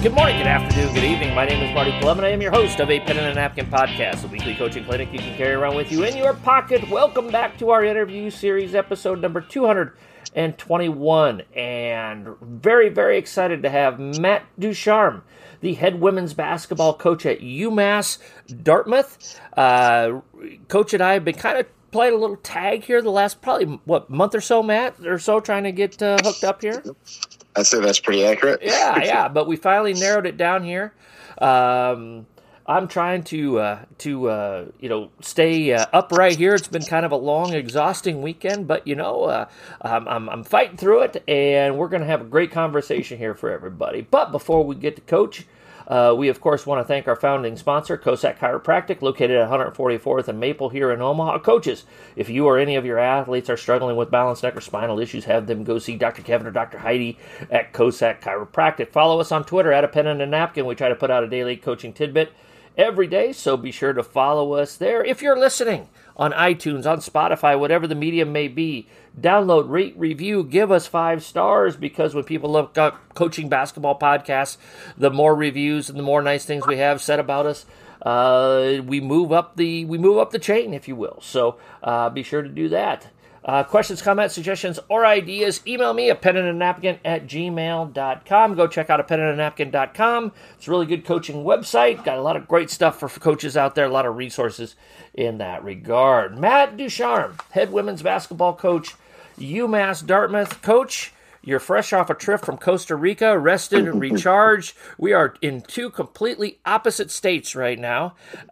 Good morning, good afternoon, good evening. My name is Marty Plum, and I am your host of a Pen and a Napkin podcast, a weekly coaching clinic you can carry around with you in your pocket. Welcome back to our interview series, episode number 221. And very, very excited to have Matt Ducharme, the head women's basketball coach at UMass Dartmouth. Coach and I have been kind of playing a little tag here the last probably, month or so, Matt, or so, trying to get hooked up here. I'd say that's pretty accurate. Yeah, but we finally narrowed it down here. I'm trying to stay upright here. It's been kind of a long, exhausting weekend, but I'm fighting through it, and we're going to have a great conversation here for everybody. But before we get to Coach, we of course want to thank our founding sponsor, Cossack Chiropractic, located at 144th and Maple here in Omaha. Coaches, if you or any of your athletes are struggling with balance, neck, or spinal issues, have them go see Dr. Kevin or Dr. Heidi at Cossack Chiropractic. Follow us on Twitter at A Pen and a Napkin. We try to put out a daily coaching tidbit every day, so be sure to follow us there. If you're listening on iTunes, on Spotify, whatever the medium may be, download, rate, review, give us 5 stars, because when people look up coaching basketball podcasts, the more reviews and the more nice things we have said about us, we move up the chain, if you will. So be sure to do that. Questions, comments, suggestions, or ideas, email me at penandandanapkin@gmail.com. Go check out penandandanapkin.com. It's a really good coaching website. Got a lot of great stuff for coaches out there, a lot of resources in that regard. Matt Ducharme, head women's basketball coach, UMass Dartmouth. Coach, you're fresh off a trip from Costa Rica, rested and recharged. We are in 2 completely opposite states right now.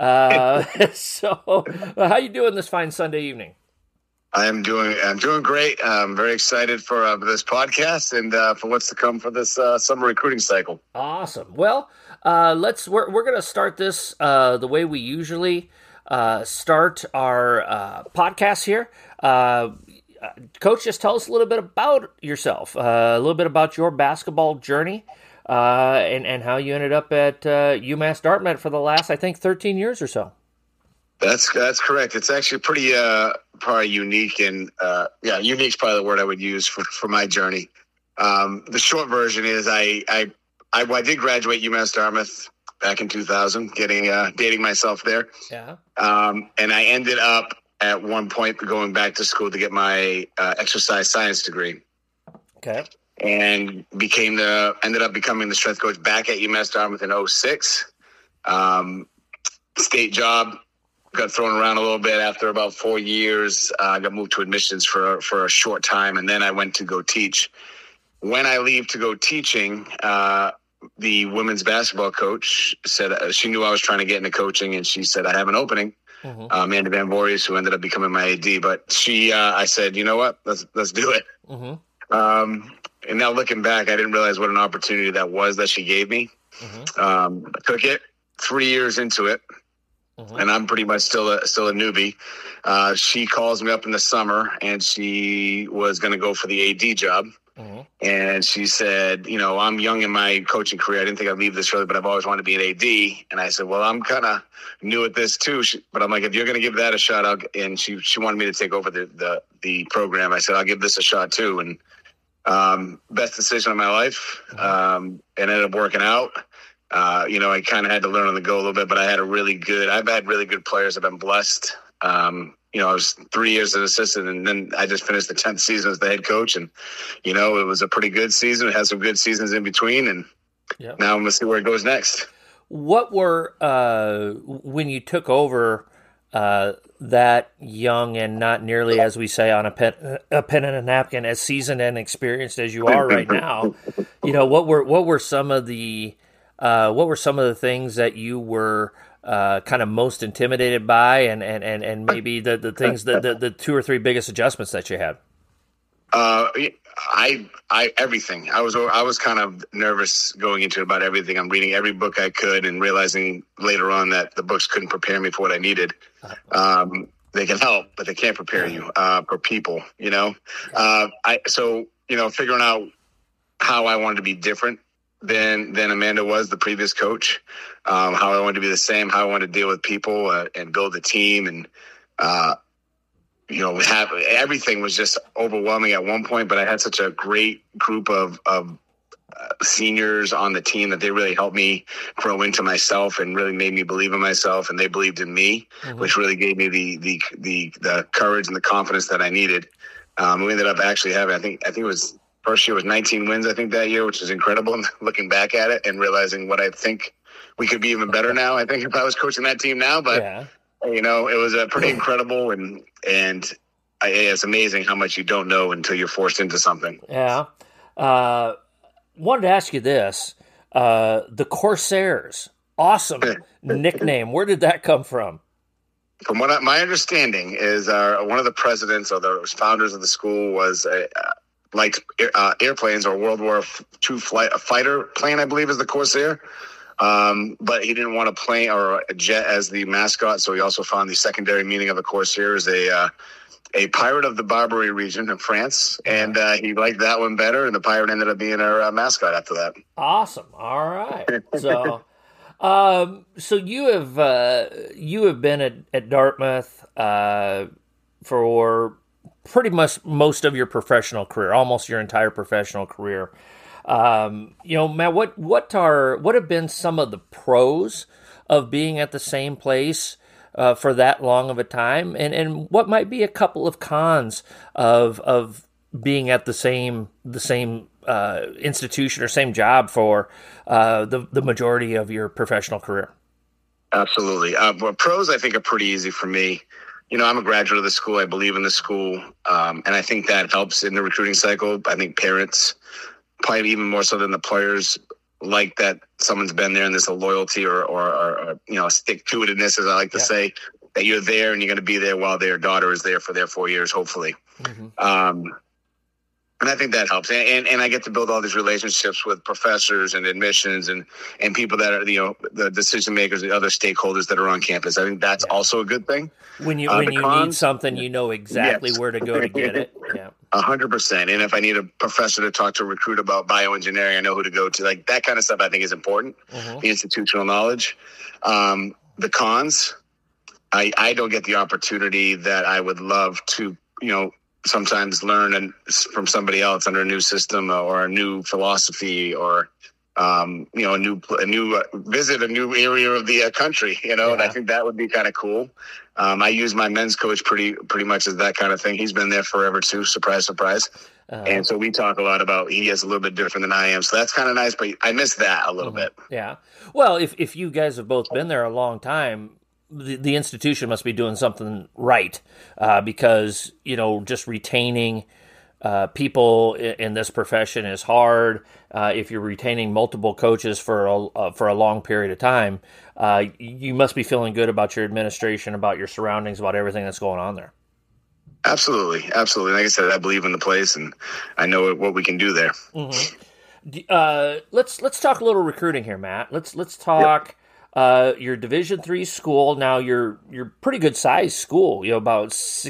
So how you doing this fine Sunday evening? I'm doing great. I'm very excited for this podcast and for what's to come for this summer recruiting cycle. Awesome. Well, we're going to start this the way we usually start our podcast here. Coach, just tell us a little bit about yourself, a little bit about your basketball journey, and how you ended up at UMass Dartmouth for the last, I think, 13 years or so. That's correct. It's actually pretty probably unique, and unique is probably the word I would use for my journey. The short version is I did graduate UMass Dartmouth back in 2000, dating myself there. Yeah. And I ended up at one point going back to school to get my exercise science degree. Okay. And ended up becoming the strength coach back at UMass Dartmouth in 2006. State job. Got thrown around a little bit after about 4 years. I got moved to admissions for a short time, and then I went to go teach. When I leave to go teaching, the women's basketball coach said she knew I was trying to get into coaching, and she said, I have an opening. Mm-hmm. Amanda Van Voorhees, who ended up becoming my AD. But I said, you know what? Let's do it. Mm-hmm. And now looking back, I didn't realize what an opportunity that was that she gave me. Mm-hmm. I took it 3 years into it. Mm-hmm. And I'm pretty much still a newbie. She calls me up in the summer, and she was going to go for the AD job. Mm-hmm. And she said, I'm young in my coaching career. I didn't think I'd leave this early, but I've always wanted to be an AD. And I said, well, I'm kind of new at this too. But I'm like, if you're going to give that a shot, and she wanted me to take over the program. I said, I'll give this a shot too. And best decision of my life. Mm-hmm. It ended up working out. I kind of had to learn on the go a little bit, but I've had really good players. I've been blessed. I was 3 years as an assistant, and then I just finished the 10th season as the head coach. And, it was a pretty good season. It had some good seasons in between. And Now I'm going to see where it goes next. What were, when you took over that young and not nearly, as we say, on a pen and a napkin, as seasoned and experienced as you are right now, what were some of the things that you were kind of most intimidated by, and maybe the things the 2 or 3 biggest adjustments that you had? Everything. I was kind of nervous going into about everything. I'm reading every book I could and realizing later on that the books couldn't prepare me for what I needed. They can help, but they can't prepare you for people. Figuring out how I wanted to be different than Amanda was, the previous coach. How I wanted to be the same, how I wanted to deal with people and build a team, and everything was just overwhelming at one point. But I had such a great group of seniors on the team that they really helped me grow into myself and really made me believe in myself, and they believed in me, which really gave me the courage and the confidence that I needed. We ended up actually having, I think it was first year was 19 wins, I think, that year, which is incredible. And looking back at it and realizing what I think we could be even better now, I think, if I was coaching that team now. But, you know, it was pretty incredible. And it's amazing how much you don't know until you're forced into something. Yeah. Wanted to ask you this. The Corsairs, awesome nickname. Where did that come from? From what my understanding is, one of the presidents or the founders of the school was liked airplanes, or World War II a fighter plane, I believe, is the Corsair. But he didn't want a plane or a jet as the mascot, so he also found the secondary meaning of a Corsair as a pirate of the Barbary region in France, and he liked that one better, and the pirate ended up being our mascot after that. Awesome. All right. So, so you have been at Dartmouth for pretty much most of your professional career, almost your entire professional career. You know, Matt, what have been some of the pros of being at the same place for that long of a time, and what might be a couple of cons of being at the same institution or same job for the majority of your professional career? Absolutely. Well, pros, I think, are pretty easy for me. You know, I'm a graduate of the school. I believe in the school, and I think that helps in the recruiting cycle. I think parents, probably even more so than the players, like that someone's been there, and there's a loyalty or you know, stick-to-itiveness, as I like to say, that you're there and you're going to be there while their daughter is there for their 4 years, hopefully. And I think that helps. And I get to build all these relationships with professors and admissions and people that are, you know, the decision makers, the other stakeholders that are on campus. I think that's also a good thing. When you need something, you know exactly where to go to get it. Yeah. 100%. And if I need a professor to talk to a recruit about bioengineering, I know who to go to. Like, that kind of stuff I think is important. The institutional knowledge. The cons, I don't get the opportunity that I would love to, you know, sometimes learn from somebody else under a new system or a new philosophy, or you know, a new visit a new area of the country, you know. And I think that would be kind of cool. I use my men's coach pretty much as that kind of thing. He's been there forever too. Surprise. And so we talk a lot about, he is a little bit different than I am, so that's kind of nice. But I miss that a little bit. Yeah. Well, if you guys have both been there a long time, the institution must be doing something right, because, you know, just retaining people in this profession is hard. If you're retaining multiple coaches for a long period of time, you must be feeling good about your administration, about your surroundings, about everything that's going on there. Absolutely. Like I said, I believe in the place, and I know what we can do there. Let's talk a little recruiting here, Matt. Let's talk. Your Division III school. Now you're pretty good sized school. You know, about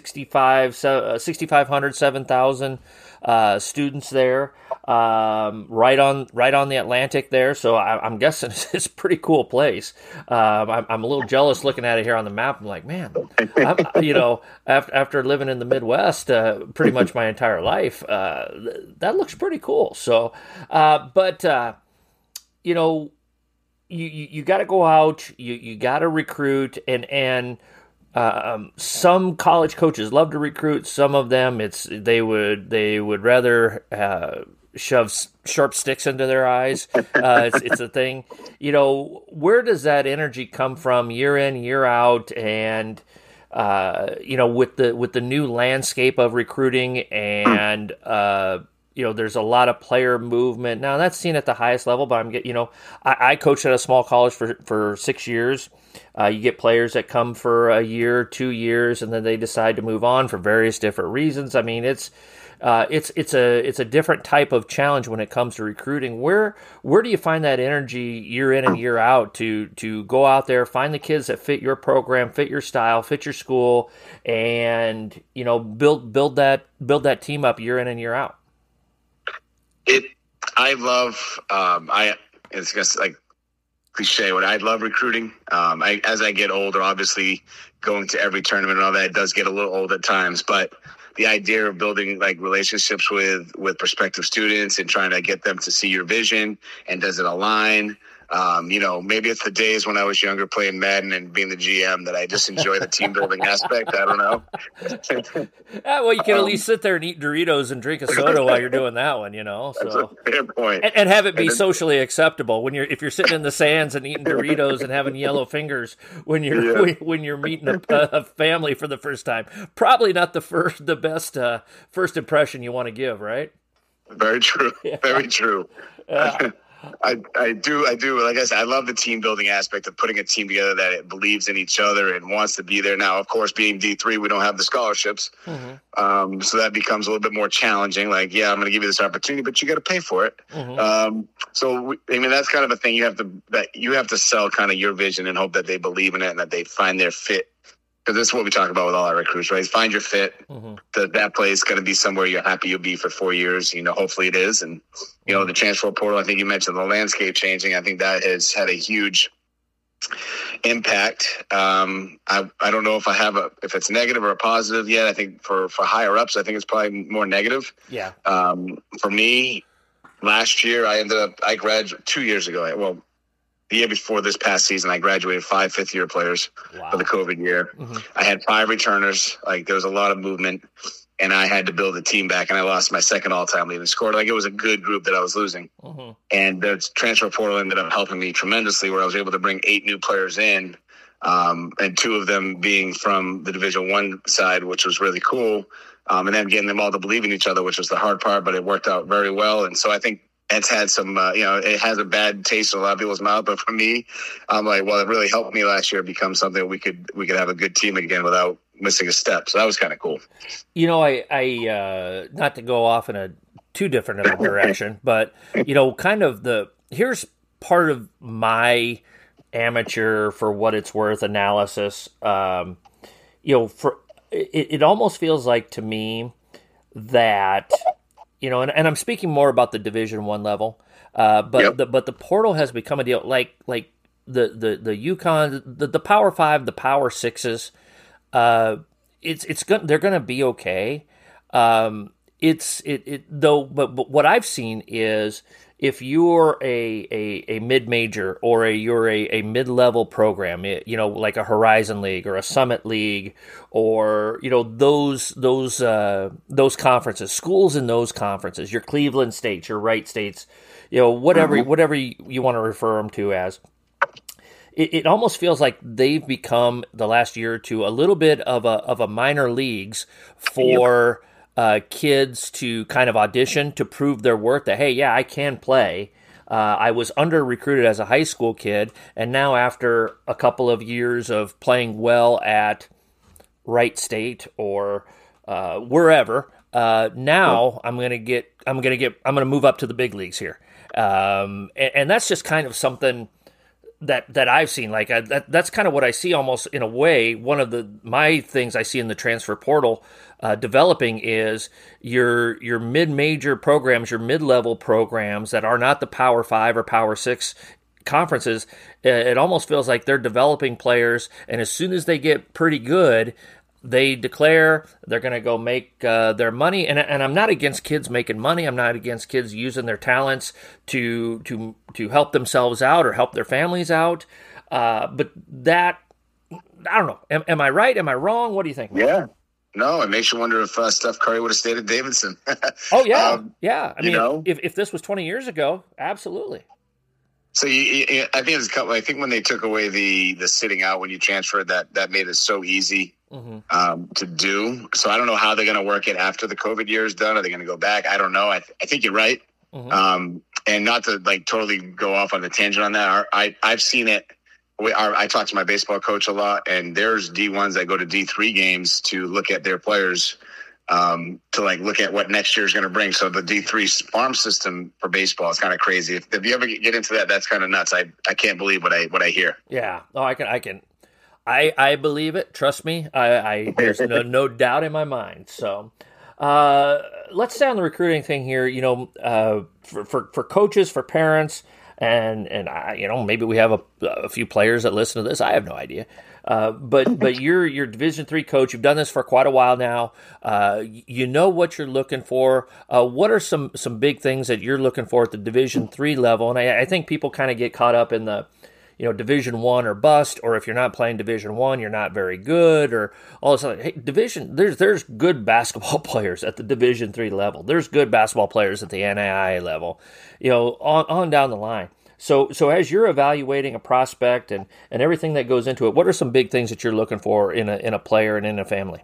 6,500, 7,000 students there. Right on the Atlantic there. So I'm guessing it's a pretty cool place. I'm a little jealous looking at it here on the map. I'm like, man, you know, after living in the Midwest pretty much my entire life, that looks pretty cool. So, but you know. You got to go out. You got to recruit, and some college coaches love to recruit. Some of them, they would rather shove sharp sticks into their eyes. It's a thing. You know, where does that energy come from, year in, year out, and you know, with the new landscape of recruiting and you know, there's a lot of player movement. Now, that's seen at the highest level, but I coached at a small college for 6 years. You get players that come for a year, 2 years, and then they decide to move on for various different reasons. I mean, it's a different type of challenge when it comes to recruiting. Where do you find that energy year in and year out to go out there, find the kids that fit your program, fit your style, fit your school, and, you know, build that team up year in and year out? I love, it's just like cliche, but I love recruiting. As I get older, obviously going to every tournament and all that, it does get a little old at times, but the idea of building like relationships with prospective students and trying to get them to see your vision and does it align. Maybe it's the days when I was younger playing Madden and being the GM that I just enjoy the team building aspect. I don't know. Well, you can at least sit there and eat Doritos and drink a soda while you're doing that one, So that's a fair point. And have it be socially acceptable if you're sitting in the sands and eating Doritos and having yellow fingers when you're meeting a family for the first time. Probably not the best first impression you want to give, right? Very true. Yeah. Very true. Yeah. I do. Like I said, I love the team building aspect of putting a team together that it believes in each other and wants to be there. Now, of course, being D3, we don't have the scholarships. Mm-hmm. So that becomes a little bit more challenging. Like, yeah, I'm going to give you this opportunity, but you got to pay for it. Mm-hmm. That's kind of a thing you have to sell kind of your vision and hope that they believe in it and that they find their fit. Because this is what we talk about with all our recruits, right? Find your fit. Mm-hmm. That place is going to be somewhere you're happy you'll be for 4 years. Hopefully it is. And, the transfer portal, I think you mentioned the landscape changing. I think that has had a huge impact. I don't know if it's negative or a positive yet. I think for higher ups, I think it's probably more negative. Yeah. For me, last year, I graduated 2 years ago. Well, the year before this past season, I graduated 5 fifth-year players for the COVID year. Mm-hmm. I had 5 returners. Like, there was a lot of movement, and I had to build a team back, and I lost my second all-time leading scorer. Like, it was a good group that I was losing. Mm-hmm. And the transfer portal ended up helping me tremendously, where I was able to bring 8 new players in, and 2 of them being from the Division I side, which was really cool, and then getting them all to believe in each other, which was the hard part, but it worked out very well. And so I think it's had some, it has a bad taste in a lot of people's mouth. But for me, I'm like, well, it really helped me last year become something we could have a good team again without missing a step. So that was kind of cool. I not to go off in a too different of a direction, but, here's part of my amateur, for what it's worth, analysis. It almost feels like to me that, and I'm speaking more about the Division I level, but the portal has become a deal. Like the UConn, the Power 5, the Power 6s. They're going to be okay. But what I've seen is, if you're a mid-major or you're a mid-level program, like a Horizon League or a Summit League, or those conferences, schools in those conferences, your Cleveland States, your Wright States, whatever you want to refer them to as. It almost feels like they've become, the last year or two, a little bit of a minor leagues for kids to kind of audition to prove their worth, that, hey, yeah, I can play. I was under-recruited as a high school kid, and now after a couple of years of playing well at Wright State or wherever, now I'm going to move up to the big leagues here. And that's just kind of something that I've seen. Like, that's kind of what I see, almost in a way. One of my things I see in the transfer portal developing is your mid-major programs, your mid-level programs that are not the Power 5 or Power 6 conferences. It almost feels like they're developing players, and as soon as they get pretty good, they declare they're going to go make their money. And I'm not against kids making money. I'm not against kids using their talents to help themselves out or help their families out. But that, I don't know. Am I right? Am I wrong? What do you think? Yeah. No, it makes you wonder if Steph Curry would have stayed at Davidson. Oh, yeah. Yeah. I mean, if this was 20 years ago, absolutely. So I think when they took away the sitting out when you transferred, that made it so easy to do. So I don't know how they're going to work it after the COVID year is done. Are they going to go back? I don't know. I think you're right. Mm-hmm. And not to totally go off on the tangent on that. I've seen it. I talk to my baseball coach a lot, and there's D1s that go to D3 games to look at their players, to look at what next year is going to bring. So the D3 farm system for baseball is kind of crazy. If you ever get into that, that's kind of nuts. I can't believe what I hear. Yeah. Oh, I believe it. Trust me. There's no doubt in my mind. So, let's stay on the recruiting thing here. For coaches, for parents, and maybe we have a few players that listen to this. I have no idea. But you're Division III coach. You've done this for quite a while now. You know what you're looking for. What are some big things that you're looking for at the Division III level? And I think people kind of get caught up in the Division I or bust, or if you're not playing Division I, you're not very good, or all of a sudden, hey, there's good basketball players at the Division III level. There's good basketball players at the NAIA level, on down the line. So as you're evaluating a prospect and everything that goes into it, what are some big things that you're looking for in a player and in a family?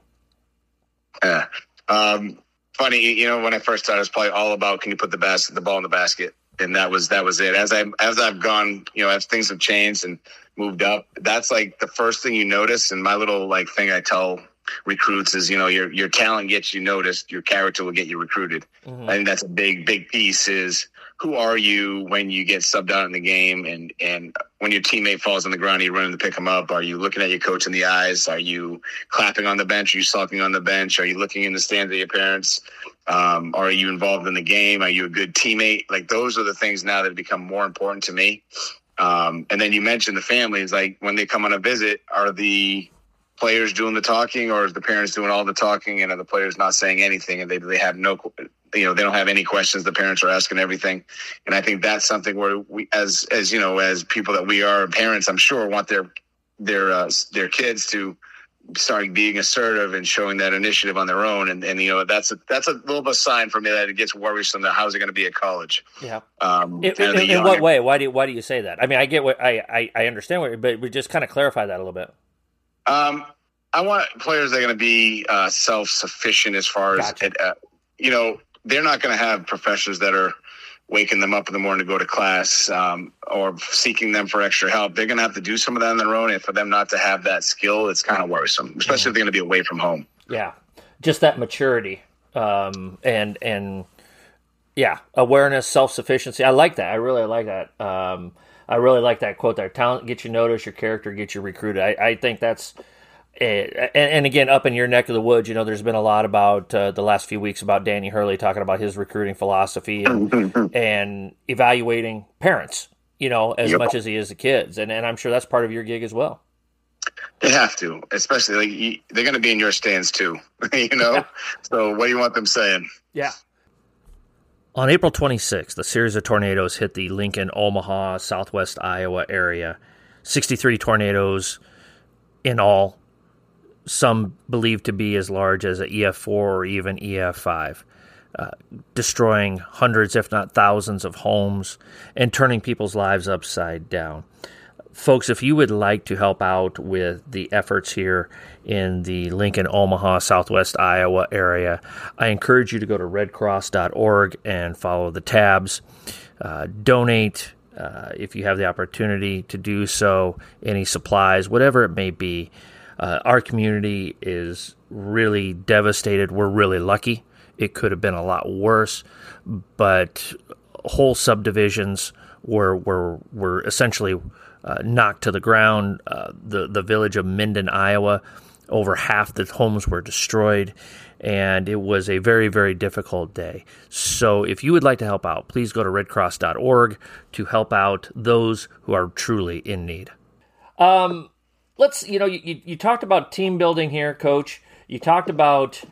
Funny, when I first started, it was probably all about, can you put the ball in the basket? And that was it. As I've gone, as things have changed and moved up, that's like the first thing you notice. And my little thing I tell recruits is, your talent gets you noticed, your character will get you recruited. Mm-hmm. I think that's a big piece is, who are you when you get subbed out in the game, and when your teammate falls on the ground, are you running to pick him up? Are you looking at your coach in the eyes? Are you clapping on the bench? Are you sulking on the bench? Are you looking in the stands at your parents? Are you involved in the game? Are you a good teammate? Those are the things now that have become more important to me. And then you mentioned the families, when they come on a visit, are the players doing the talking, or is the parents doing all the talking, and are the players not saying anything, and they have no, they don't have any questions? The parents are asking everything. And I think that's something where we, as people that we are, parents, I'm sure, want their kids to start being assertive and showing that initiative on their own. And that's a little bit of a sign for me that it gets worrisome that how's it going to be at college? Yeah. In what way? Why do you say that? I mean, I get what I understand but we just kind of clarify that a little bit. I want players that are going to be self-sufficient as far as, gotcha. They're not going to have professors that are waking them up in the morning to go to class, or seeking them for extra help. They're going to have to do some of that on their own. And for them not to have that skill, it's kind of worrisome, especially if they're going to be away from home. Yeah. Just that maturity, and awareness, self-sufficiency. I like that. I really like that. I really like that quote there. Talent gets you noticed, your character gets you recruited. I think that's, and again, up in your neck of the woods, there's been a lot about the last few weeks about Danny Hurley talking about his recruiting philosophy and evaluating parents, as much as he is the kids. And I'm sure that's part of your gig as well. They have to, especially they're going to be in your stands too, Yeah. So what do you want them saying? Yeah. On April 26th, a series of tornadoes hit the Lincoln, Omaha, southwest Iowa area. 63 tornadoes in all, some believed to be as large as an EF4 or even EF5, destroying hundreds, if not thousands, of homes and turning people's lives upside down. Folks, if you would like to help out with the efforts here in the Lincoln, Omaha, southwest Iowa area, I encourage you to go to redcross.org and follow the tabs. Donate if you have the opportunity to do so, any supplies, whatever it may be. Our community is really devastated. We're really lucky. It could have been a lot worse, but whole subdivisions were essentially knocked to the ground. The village of Minden, Iowa, over half the homes were destroyed, and it was a very, very difficult day. So if you would like to help out, please go to redcross.org to help out those who are truly in need. You talked about team building here, Coach. You talked about,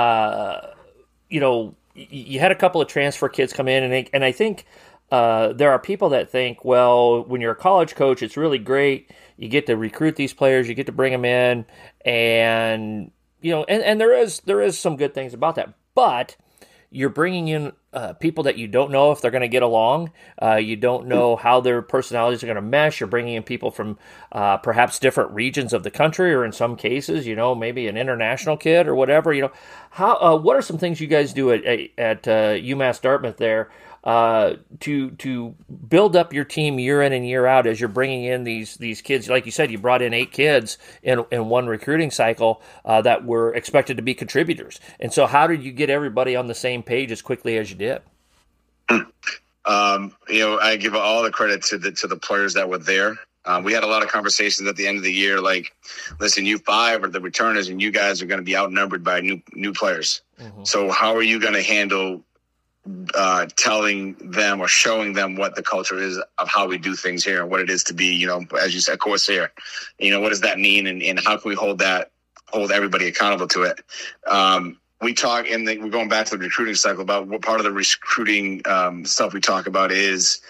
you had a couple of transfer kids come in, and I think there are people that think, well, when you're a college coach, it's really great. You get to recruit these players, you get to bring them in, and there is some good things about that. But you're bringing in people that you don't know if they're going to get along. You don't know how their personalities are going to mesh. You're bringing in people from perhaps different regions of the country, or in some cases, maybe an international kid or whatever. What are some things you guys do at UMass Dartmouth there to build up your team year in and year out as you're bringing in these kids? Like you said, you brought in 8 kids in one recruiting cycle that were expected to be contributors. And so how did you get everybody on the same page as quickly as you did? I give all the credit to the players that were there. We had a lot of conversations at the end of the year, like, listen, you 5 are the returners, and you guys are going to be outnumbered by new players. Mm-hmm. So how are you going to handle telling them or showing them what the culture is of how we do things here and what it is to be, as you said, course here. What does that mean, and how can we hold everybody accountable to it? We talk, and we're going back to the recruiting cycle about what part of the recruiting stuff we talk about is,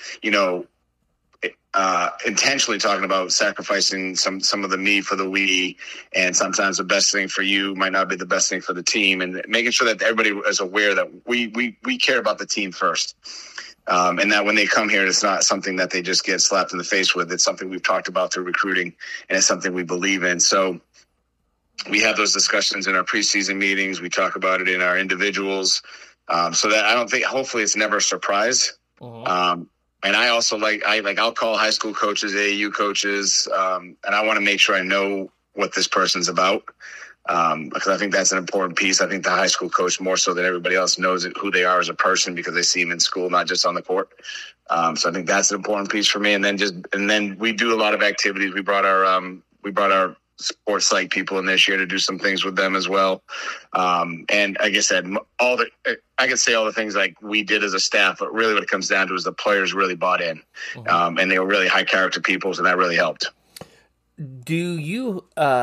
intentionally talking about sacrificing some of the me for the we, and sometimes the best thing for you might not be the best thing for the team, and making sure that everybody is aware that we care about the team first. And that when they come here, it's not something that they just get slapped in the face with. It's something we've talked about through recruiting, and it's something we believe in. So we have those discussions in our preseason meetings. We talk about it in our individuals, so that hopefully it's never a surprise. Mm-hmm. And I also I'll call high school coaches, AAU coaches, and I want to make sure I know what this person's about, because I think that's an important piece. I think the high school coach more so than everybody else knows who they are as a person, because they see them in school, not just on the court. So I think that's an important piece for me. And then we do a lot of activities. We brought our sports psych people in this year to do some things with them as well. And like I said, I could say all the things like we did as a staff, but really what it comes down to is the players really bought in. Mm-hmm. And they were really high character people, so that really helped. Do you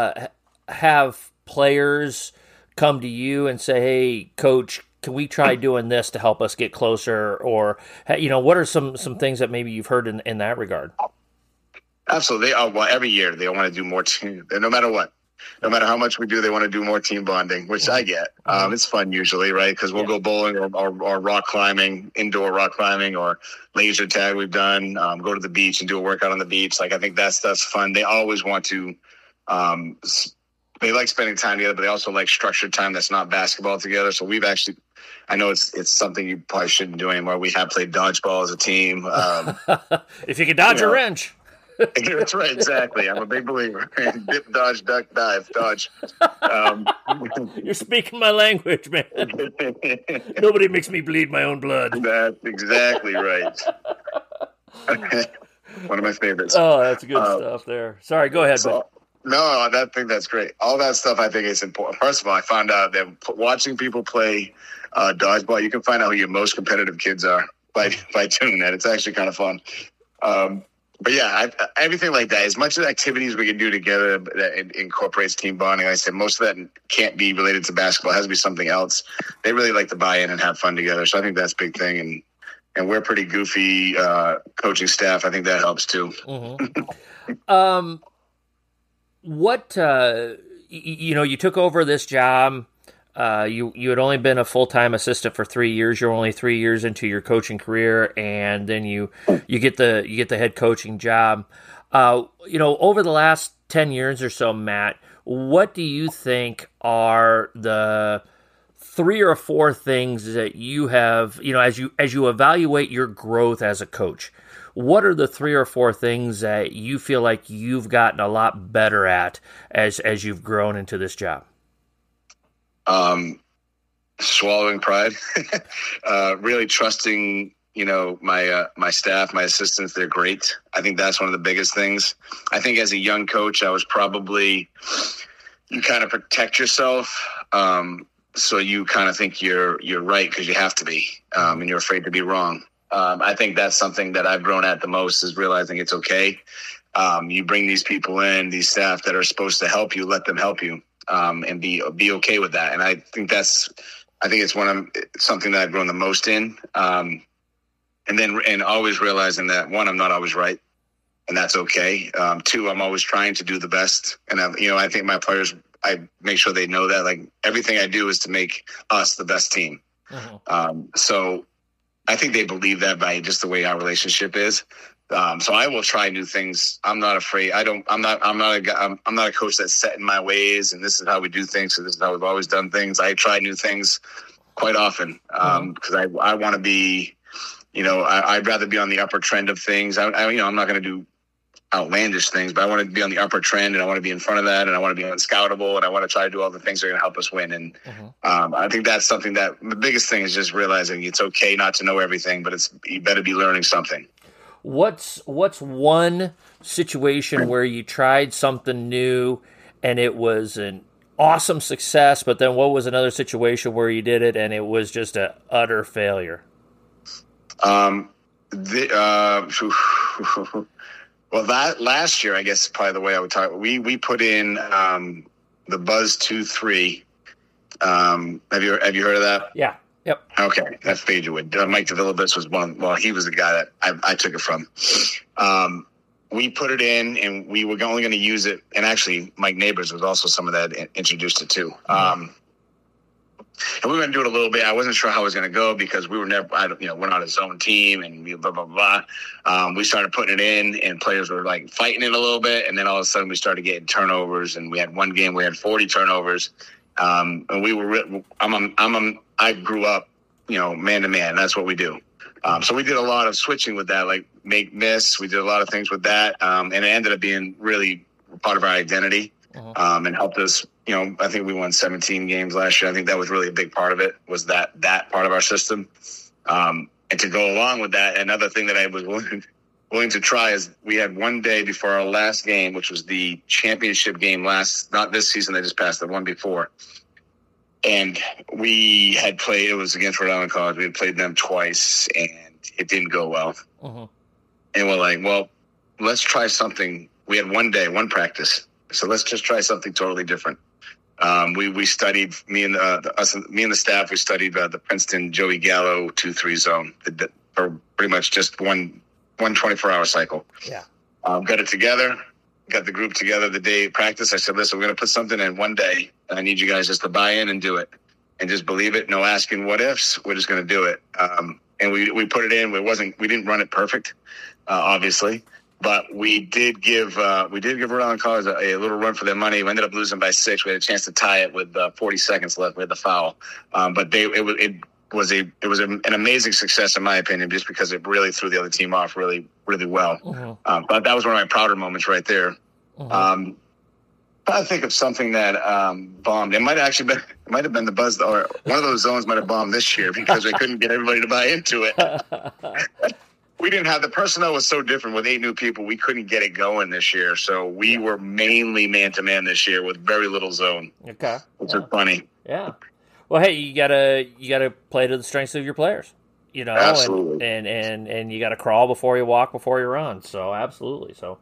have players come to you and say, hey, coach, can we try doing this to help us get closer? Or, what are some things that maybe you've heard in that regard? Absolutely. Every year they want to do more team. No matter what, no matter how much we do, they want to do more team bonding, which I get. It's fun usually, right? Because we'll go bowling or rock climbing, indoor rock climbing, or laser tag. We've done go to the beach and do a workout on the beach. I think that's fun. They always want to. They like spending time together, but they also like structured time that's not basketball together. So we've actually. I know it's something you probably shouldn't do anymore. We have played dodgeball as a team. If you can dodge a wrench. That's right, exactly. I'm a big believer. Dip, dodge, duck, dive, dodge. You're speaking my language, man. Nobody makes me bleed my own blood. That's exactly right. One of my favorites. Oh, that's good stuff there. Sorry, go ahead. No, I think that's great. All that stuff I think is important. First of all, I found out that watching people play dodgeball, you can find out who your most competitive kids are by doing that. It's actually kind of fun. But yeah, everything like that, as much as activities we can do together that incorporates team bonding, like I said, most of that can't be related to basketball. It has to be something else. They really like to buy in and have fun together. So I think that's a big thing. And we're pretty goofy coaching staff. I think that helps too. Mm-hmm. You took over this job. You had only been a full-time assistant for 3 years. You're only 3 years into your coaching career, and then you get the head coaching job. Over the last 10 years or so, Matt, what do you think are the 3 or 4 things that you have, as you evaluate your growth as a coach? What are the 3 or 4 things that you feel like you've gotten a lot better at as you've grown into this job? Swallowing pride, really trusting, my staff, my assistants, they're great. I think that's one of the biggest things. I think as a young coach, I was probably, you kind of protect yourself. So you kind of think you're right because you have to be, and you're afraid to be wrong. I think that's something that I've grown at the most, is realizing it's okay. You bring these people in, these staff that are supposed to help you, let them help you. And be okay with that. And I think it's something that I've grown the most in. And always realizing that 1, I'm not always right, and that's okay. 2, I'm always trying to do the best. And I think my players, I make sure they know that, like, everything I do is to make us the best team. Mm-hmm. So I think they believe that by just the way our relationship is. So I will try new things. I'm not afraid. I'm not a coach that's set in my ways, and this is how we do things. So this is how we've always done things. I try new things quite often, because I want to be, I'd rather be on the upper trend of things. I'm not going to do outlandish things, but I want to be on the upper trend, and I want to be in front of that, and I want to be unscoutable, and I want to try to do all the things that are going to help us win. And I think that's something that the biggest thing is just realizing it's okay not to know everything, but you better be learning something. What's one situation where you tried something new and it was an awesome success, but then what was another situation where you did it and it was just an utter failure? Well, that last year, I guess is probably the way I would talk. We put in the Buzz 2-3. Have you heard of that? Yeah. Yep. Okay, that's Fadewood. Mike DeVillibus was one. Well, he was the guy that I took it from. We put it in, and we were only going to use it. And actually, Mike Neighbors was also someone that introduced it too. And we were going to do it a little bit. I wasn't sure how it was going to go because we were never, we're not a zone team and blah, blah, blah. We started putting it in and players were like fighting it a little bit. And then all of a sudden we started getting turnovers and we had one game, we had 40 turnovers. And we were, I grew up, man to man. That's what we do. So we did a lot of switching with that, like make miss. We did a lot of things with that. And it ended up being really part of our identity. And helped us, I think we won 17 games last year. I think that was really a big part of it, was that part of our system. And to go along with that, another thing that I was willing to try is we had one day before our last game, which was the championship game not this season, they just passed, the one before. And we had played, it was against Rhode Island College. We had played them twice and it didn't go well. And we're like, well, let's try something. We had one day, one practice. So let's just try something totally different. We studied, me and the staff, we studied the Princeton Joey Gallo 2-3 zone for pretty much just one 24-hour cycle. Yeah. Got it together, got the group together the day of practice. I said, listen, we're going to put something in one day, and I need you guys just to buy in and do it. And just believe it, no asking what ifs. We're just going to do it. And we put it in. We didn't run it perfect, obviously. But we did give Rhode Island College a little run for their money. We ended up losing by 6. We had a chance to tie it with 40 seconds left. We had the foul, but it was an amazing success in my opinion, just because it really threw the other team off really, really well. But that was one of my prouder moments right there. I think of something that bombed. It might have been the Buzz, or one of those zones might have bombed this year because they couldn't get everybody to buy into it. We didn't have, the personnel was so different with 8 new people. We couldn't get it going this year. So we were mainly man-to-man this year with very little zone. Okay. Which is funny. Yeah. Well, hey, you gotta play to the strengths of your players, Absolutely. and you gotta crawl before you walk, before you run. So absolutely. So,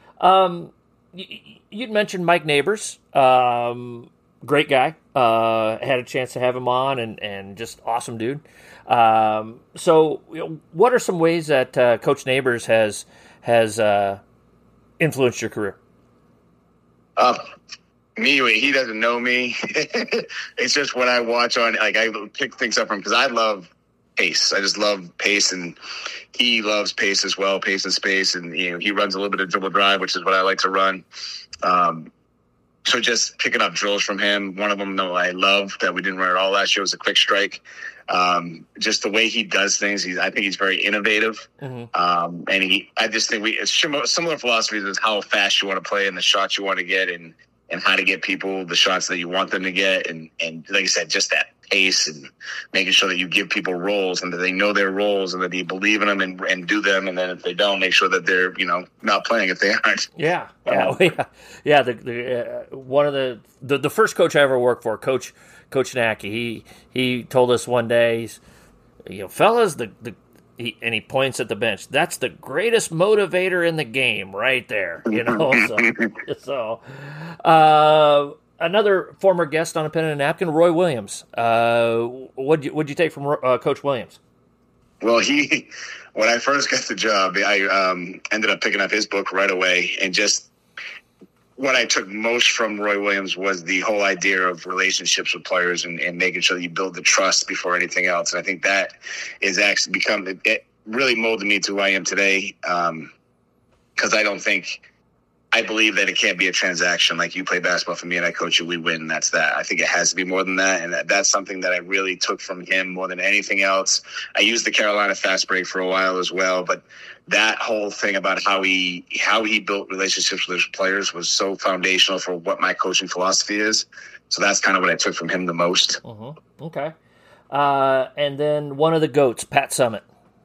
you'd mentioned Mike Neighbors, great guy. Had a chance to have him on, and just awesome dude. So, what are some ways that Coach Neighbors has influenced your career? He doesn't know me. It's just what I watch on. Like, I pick things up from, because I love pace. I just love pace, and he loves pace as well, pace and space. And he runs a little bit of dribble drive, which is what I like to run. So just picking up drills from him. One of them, though, I love that we didn't run at all last year, was a quick strike. Just the way he does things, I think he's very innovative. And I just think it's similar philosophies as how fast you want to play and the shots you want to get, and how to get people the shots that you want them to get. And like I said, just that pace and making sure that you give people roles and that they know their roles and that you believe in them and do them. And then if they don't, make sure that they're, not playing if they aren't. Yeah. One of the first coach I ever worked for, Coach Nacky, he told us one day, fellas, he points at the bench. That's the greatest motivator in the game, right there. So another former guest on A Pen and a Napkin, Roy Williams. What'd you take from Coach Williams? Well, when I first got the job, I ended up picking up his book right away, and just what I took most from Roy Williams was the whole idea of relationships with players and making sure that you build the trust before anything else. And I think that is actually it really molded me to who I am today. Because I believe that it can't be a transaction. Like, you play basketball for me and I coach you, we win, and that's that. I think it has to be more than that. And that's something that I really took from him more than anything else. I used the Carolina fast break for a while as well, but that whole thing about how he built relationships with his players was so foundational for what my coaching philosophy is. So that's kind of what I took from him the most. Okay. And then one of the GOATs, Pat Summitt.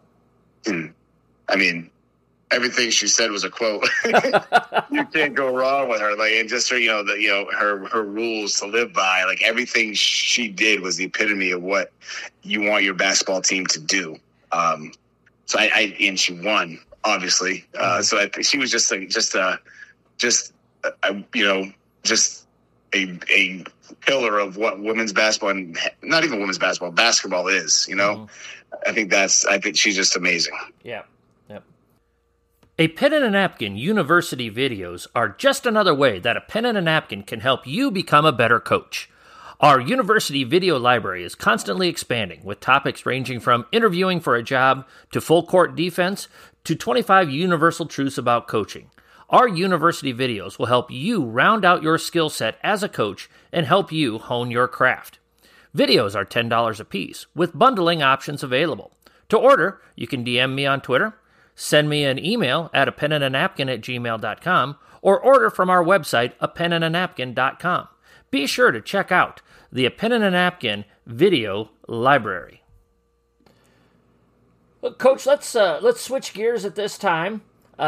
I mean, everything she said was a quote. You can't go wrong with her. Like, and just her, her rules to live by. Like, everything she did was the epitome of what you want your basketball team to do. So and she won, obviously. So I think she was just a pillar of what women's basketball, and not even women's basketball is, I think she's just amazing. Yeah. Yep. A Pen and a Napkin University videos are just another way that a pen and a napkin can help you become a better coach. Our university video library is constantly expanding, with topics ranging from interviewing for a job to full court defense to 25 universal truths about coaching. Our university videos will help you round out your skill set as a coach and help you hone your craft. Videos are $10 a piece, with bundling options available. To order, you can DM me on Twitter, send me an email at apenandanapkin@gmail.com, or order from our website, apenandanapkin.com. Be sure to check out the A Pen and a Napkin video library. Well, Coach, let's switch gears at this time.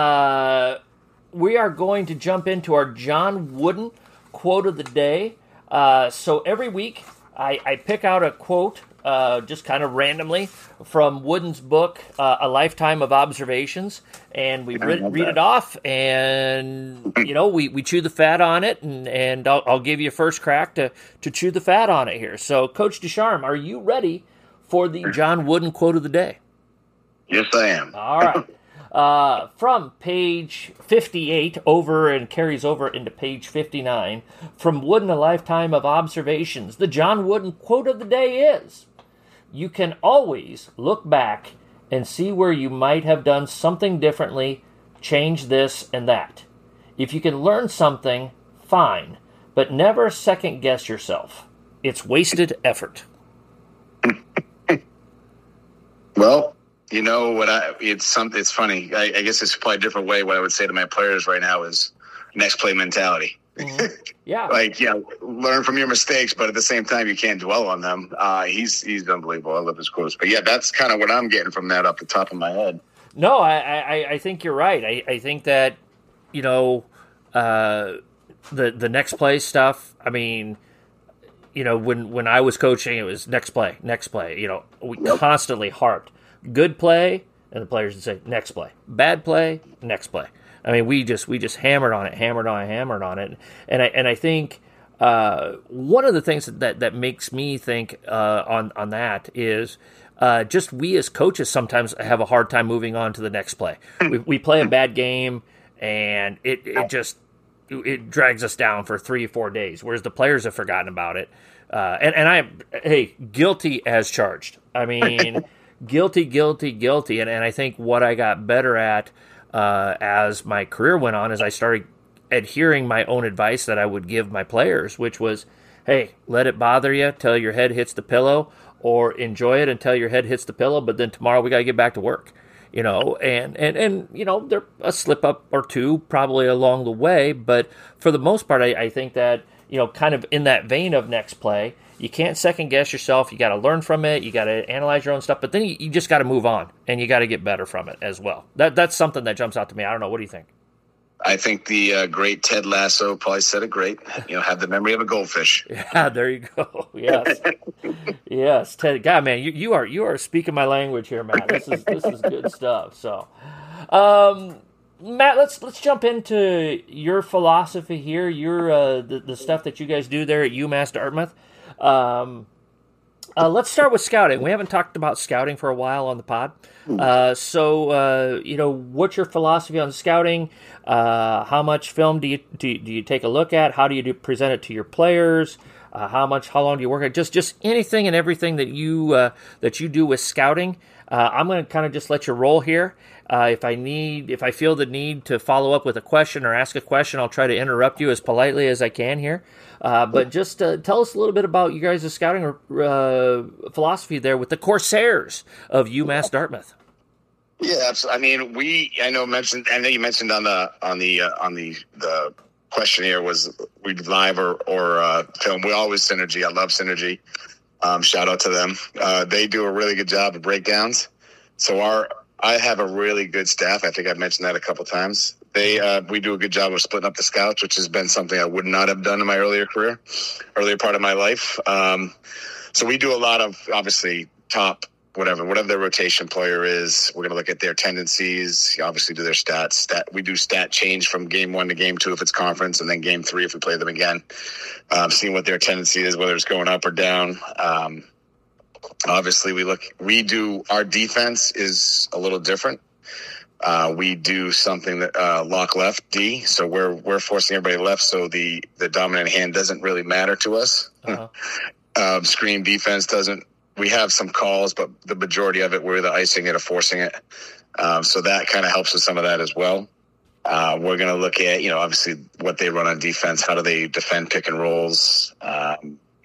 We are going to jump into our John Wooden quote of the day. So every week I pick out a quote just kind of randomly from Wooden's book, A Lifetime of Observations, and we read it off, and we chew the fat on it, and I'll give you a first crack to chew the fat on it here. So, Coach Ducharme, are you ready for the John Wooden quote of the day? Yes, I am. All right. From page 58 and carries over into page 59, from Wooden, A Lifetime of Observations, the John Wooden quote of the day is, "You can always look back and see where you might have done something differently, change this and that. If you can learn something, fine, but never second guess yourself. It's wasted effort." Well, it's funny. I guess it's probably a different way. What I would say to my players right now is next play mentality. Mm-hmm. Yeah. Learn from your mistakes, but at the same time, you can't dwell on them. He's unbelievable. I love his quotes. But yeah, that's kind of what I'm getting from that off the top of my head. No, I think you're right. I think that, the next play stuff, I mean, when I was coaching, it was next play. We constantly harped. Good play, and the players would say, next play. Bad play, next play. I mean, we just hammered on it. And I think one of the things that makes me think on that is just we as coaches sometimes have a hard time moving on to the next play. We play a bad game, and it drags us down for 3 or 4 days, whereas the players have forgotten about it. Guilty as charged. I mean, guilty. And I think what I got better at as my career went on is I started adhering my own advice that I would give my players, which was, hey, let it bother you till your head hits the pillow, or enjoy it until your head hits the pillow, but then tomorrow we got to get back to work. And there a slip up or two probably along the way, but for the most part, I think that, kind of in that vein of next play, you can't second guess yourself. You got to learn from it. You got to analyze your own stuff, but then you just got to move on, and you got to get better from it as well. That's something that jumps out to me. I don't know. What do you think? I think the great Ted Lasso probably said it great. Have the memory of a goldfish. Yeah, there you go. Yes, yes, Ted. God, man, you are speaking my language here, Matt. This is good stuff. So, Matt, let's jump into your philosophy here. Your the stuff that you guys do there at UMass Dartmouth. Let's start with scouting. We haven't talked about scouting for a while on the pod. So what's your philosophy on scouting? How much film do you take a look at? How do you present it to your players? How long do you work at? Just anything and everything that you do with scouting. I'm going to kind of just let you roll here. If I feel the need to follow up with a question or ask a question, I'll try to interrupt you as politely as I can here. But just tell us a little bit about you guys' scouting philosophy there with the Corsairs of UMass Dartmouth. Yeah, absolutely. I mean, I know you mentioned on the questionnaire was we live or film. We always Synergy. I love Synergy. Shout out to them. They do a really good job of breakdowns. So I have a really good staff. I think I've mentioned that a couple times. We do a good job of splitting up the scouts, which has been something I would not have done in my earlier part of my life. So we do a lot of obviously top whatever their rotation player is. We're going to look at their tendencies, obviously do their stats. We do stat change from game 1 to game 2 if it's conference, and then game 3 if we play them again. Seeing what their tendency is, whether it's going up or down. Obviously, our defense is a little different. We do something that lock left D, so we're forcing everybody left, so the dominant hand doesn't really matter to us. Uh-huh. Screen defense doesn't. We have some calls, but the majority of it, we're either icing it or forcing it. So that kind of helps with some of that as well. We're going to look at, obviously what they run on defense. How do they defend pick and rolls? How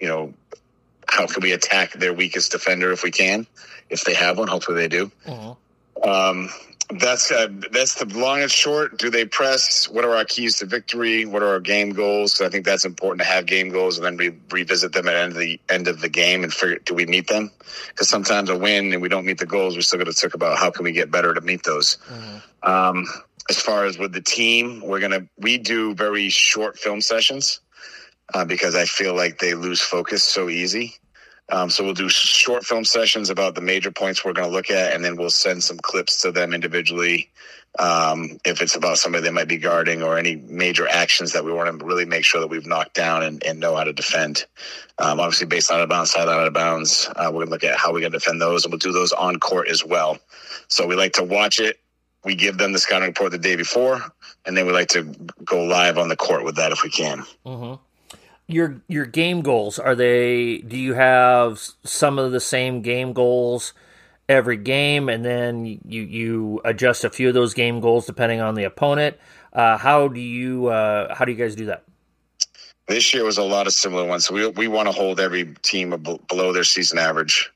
can we attack their weakest defender if we can, if they have one? Hopefully they do. Uh-huh. That's the long and short. Do they press? What are our keys to victory? What are our game goals? So I think that's important to have game goals, and then we revisit them at the end of the game and figure, do we meet them? Because sometimes a win and we don't meet the goals, we still got to talk about how can we get better to meet those. Mm-hmm. As far as with the team, we do very short film sessions because I feel like they lose focus so easy. So we'll do short film sessions about the major points we're going to look at, and then we'll send some clips to them individually. If it's about somebody they might be guarding or any major actions that we want to really make sure that we've knocked down and know how to defend. Obviously, based on out of bounds, sideline out of bounds, we're going to look at how we're going to defend those, and we'll do those on court as well. So we like to watch it. We give them the scouting report the day before, and then we like to go live on the court with that if we can. Mm-hmm. Your game goals, do you have some of the same game goals every game, and then you adjust a few of those game goals depending on the opponent? How do you guys do that? This year was a lot of similar ones. So we want to hold every team below their season average.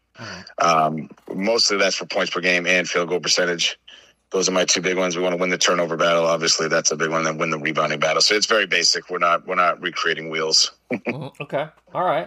Mostly that's for points per game and field goal percentage. Those are my two big ones. We want to win the turnover battle. Obviously, that's a big one. Then win the rebounding battle. So it's very basic. We're not recreating wheels. Okay. All right.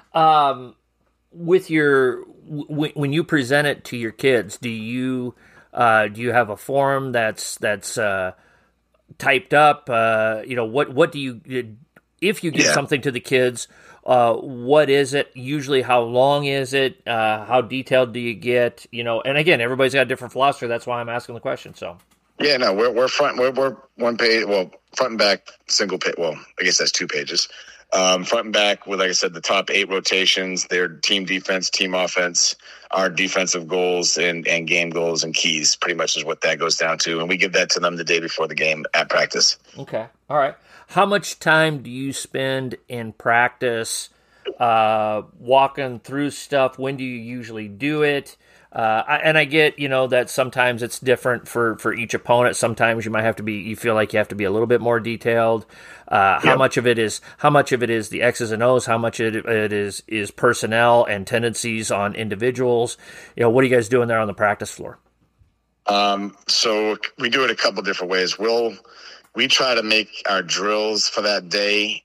When you present it to your kids, do you have a form that's typed up? What do you, if you give something to the kids, what is it? Usually, how long is it? How detailed do you get? And again, everybody's got a different philosophy. That's why I'm asking the question. So, yeah, no, we're one page. Well, front and back, single page. Well, I guess that's 2 pages. Front and back with, like I said, the top 8 rotations, their team defense, team offense, our defensive goals and game goals and keys. Pretty much is what that goes down to, and we give that to them the day before the game at practice. Okay, all right. How much time do you spend in practice walking through stuff? When do you usually do it? I get, that sometimes it's different for each opponent. Sometimes you feel like you have to be a little bit more detailed. How much of it is the X's and O's? How much it is personnel and tendencies on individuals? What are you guys doing there on the practice floor? So we do it a couple different ways. We try to make our drills for that day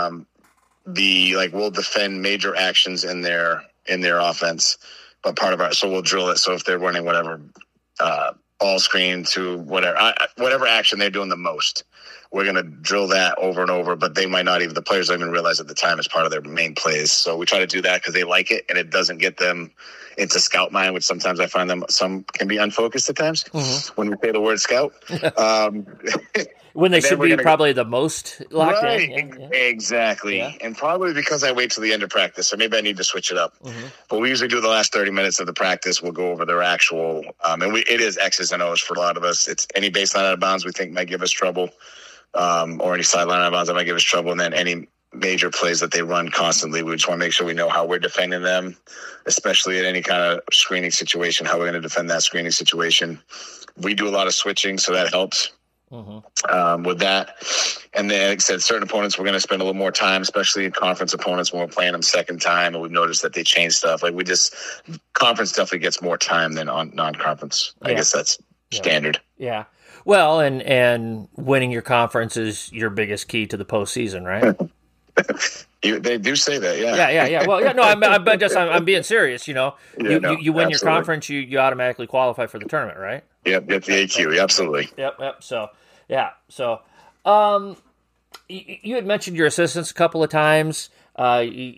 we'll defend major actions in their offense, but so we'll drill it. So if they're running whatever ball screen to whatever action they're doing the most, we're going to drill that over and over. But the players don't even realize at the time it's part of their main plays. So we try to do that because they like it and it doesn't get them into scout mind, which sometimes I find some can be unfocused at times when we say the word scout. When they should be probably the most locked in. Yeah. Exactly. Yeah. And probably because I wait till the end of practice, so maybe I need to switch it up. Mm-hmm. But we usually do the last 30 minutes of the practice. We'll go over their actual, it is X's and O's for a lot of us. It's any baseline out of bounds we think might give us trouble, or any sideline out of bounds that might give us trouble, and then any major plays that they run constantly. We just want to make sure we know how we're defending them, especially in any kind of screening situation, how we're going to defend that screening situation. We do a lot of switching, so that helps. Mm-hmm. With that. And then, like I said, certain opponents we're going to spend a little more time, especially in conference opponents when we're playing them second time, and we've noticed that they change stuff. Conference definitely gets more time than on non-conference. I guess that's standard. Yeah. Well, and winning your conference is your biggest key to the postseason, right? They do say that, yeah. Well, yeah, no, I'm being serious. You win your conference, you automatically qualify for the tournament, right? Yep, get the AQ, absolutely. Yep. So, yeah. So, you had mentioned your assistants a couple of times.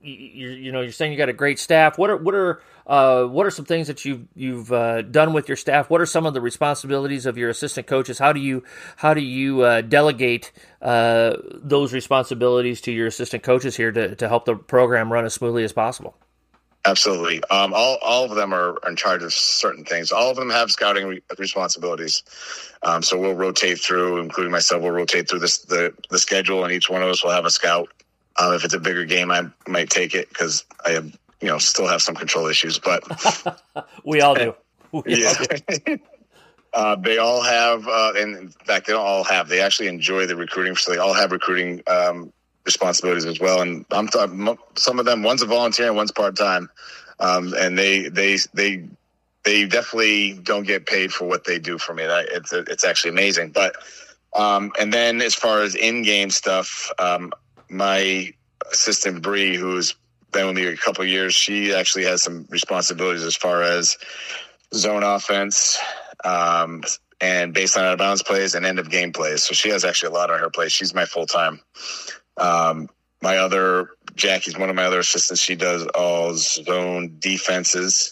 you're saying you got a great staff. What are some things that you've done with your staff? What are some of the responsibilities of your assistant coaches? How do you delegate those responsibilities to your assistant coaches here to help the program run as smoothly as possible? Absolutely. All of them are in charge of certain things. All of them have scouting responsibilities. So we'll rotate through, including myself, we'll rotate through the schedule, and each one of us will have a scout. If it's a bigger game, I might take it because I have, still have some control issues, but we all do. They all have, and in fact, they don't all have, they actually enjoy the recruiting. So they all have recruiting, responsibilities as well. And some of them, one's a volunteer and one's part-time. And they definitely don't get paid for what they do for me. It's actually amazing. But, and then as far as in-game stuff, my assistant Bree, who's been with me a couple of years, she actually has some responsibilities as far as zone offense, and baseline out of bounds plays and end of game plays. So she has actually a lot on her plate. She's my full-time. Jackie's one of my other assistants. She does all zone defenses,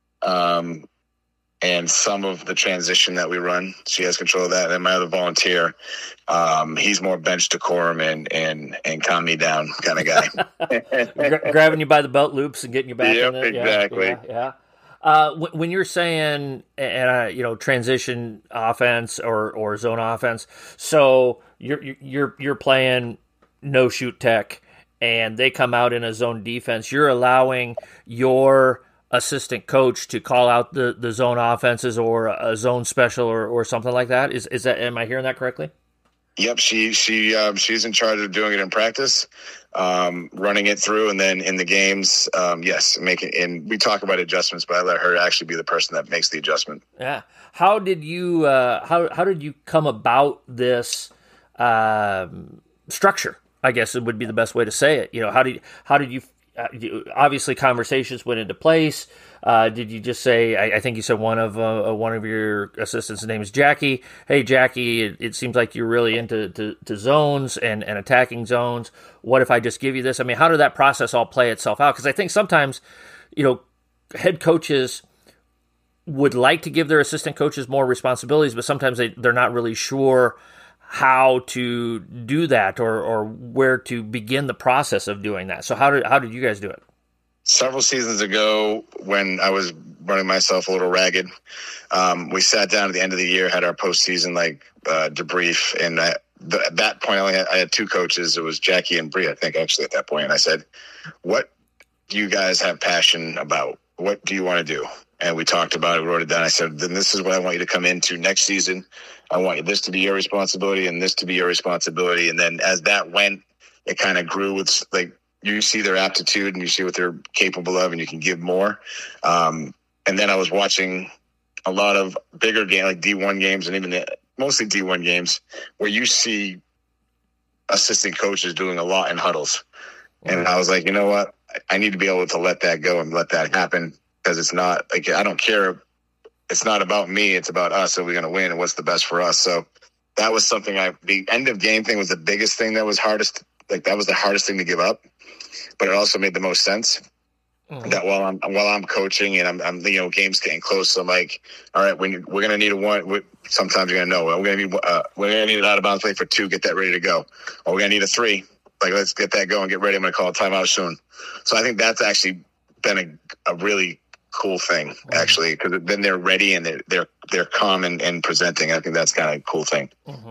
and some of the transition that we run. She has control of that. And my other volunteer, he's more bench decorum and calm me down kind of guy. Grabbing you by the belt loops and getting you back in it. Exactly. Yeah. When you're saying, transition offense or zone offense, so you're playing no shoot tech, and they come out in a zone defense. You're allowing your assistant coach to call out the zone offenses or a zone special or something like that. Is that, am I hearing that correctly? Yep. She's in charge of doing it in practice, running it through, and then in the games, yes, and we talk about adjustments, but I let her actually be the person that makes the adjustment. Yeah. How did you come about this structure? I guess it would be the best way to say it. How did you obviously conversations went into place. Did you just say, I think you said one of your assistants' name is Jackie. Hey, Jackie, it seems like you're really into to zones and attacking zones. What if I just give you this? I mean, how did that process all play itself out? Because I think sometimes, head coaches would like to give their assistant coaches more responsibilities, but sometimes they're not really sure how to do that or where to begin the process of doing that. So how did you guys do it? Several seasons ago, when I was running myself a little ragged, we sat down at the end of the year, had our postseason debrief, and at that point I had two coaches. It was Jackie and Bree, I think, actually, at that point. And I said, what do you guys have passion about? What do you want to do? And we talked about it, wrote it down. I said, then this is what I want you to come into next season. I want this to be your responsibility and this to be your responsibility. And then as that went, it kind of grew with, you see their aptitude and you see what they're capable of, and you can give more. And then I was watching a lot of bigger games, like D1 games, and even mostly D1 games, where you see assistant coaches doing a lot in huddles. And I was like, you know what? I need to be able to let that go and let that happen, because it's not I don't care. It's not about me. It's about us. Are we going to win, and what's the best for us? So that was something the end of game thing was the biggest thing that was hardest. That was the hardest thing to give up, but it also made the most sense. Mm-hmm. That while I'm coaching and I'm games getting close, so I'm like, all right, we're going to need a one. Sometimes you're going to know we're going to need an out of bounds play for 2. Get that ready to go. Or we're going to need a 3. Let's get that going. Get ready. I'm going to call a timeout soon. So I think that's actually been a really cool thing, actually, because then they're ready and they're calm and presenting. I think that's kind of a cool thing. Mm-hmm.